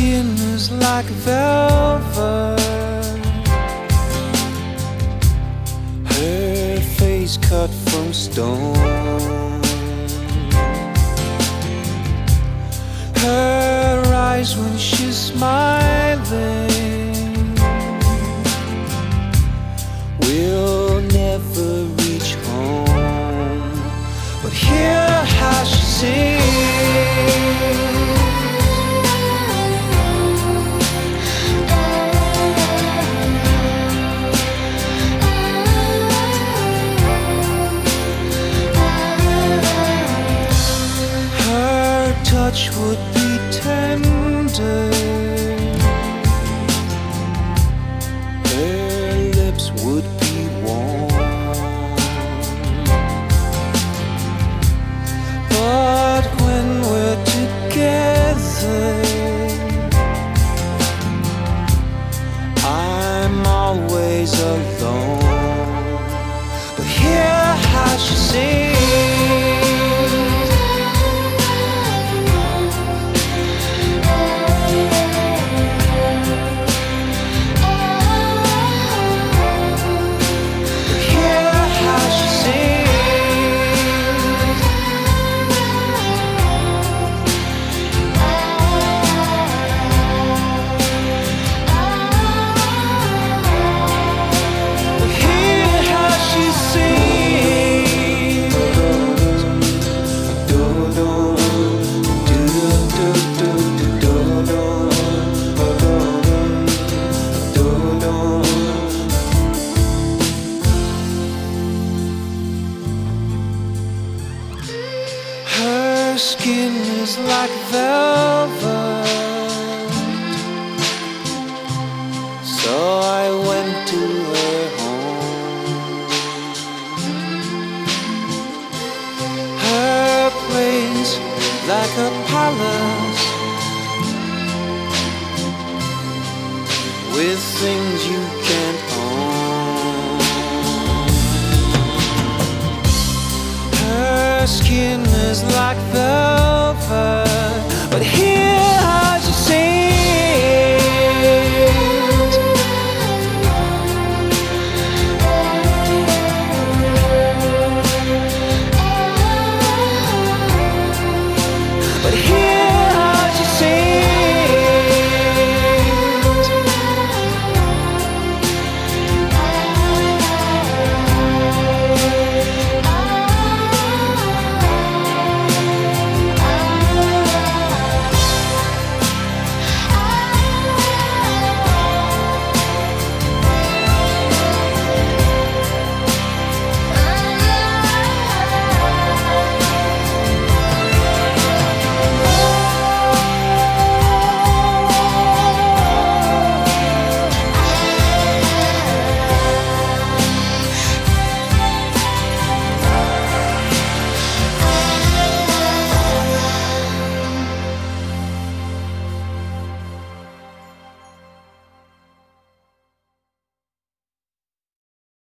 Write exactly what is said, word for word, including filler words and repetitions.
skin is like velvet, her face cut from stone, her eyes when she's smiling will never reach home, but hear how she sings. Touch would be tender, her lips would be warm, but when we're together I'm always alone, but hear how she sings. Her skin is like velvet, so I went to her home. Her place like a palace with things you can't own. Her skin is like velvet,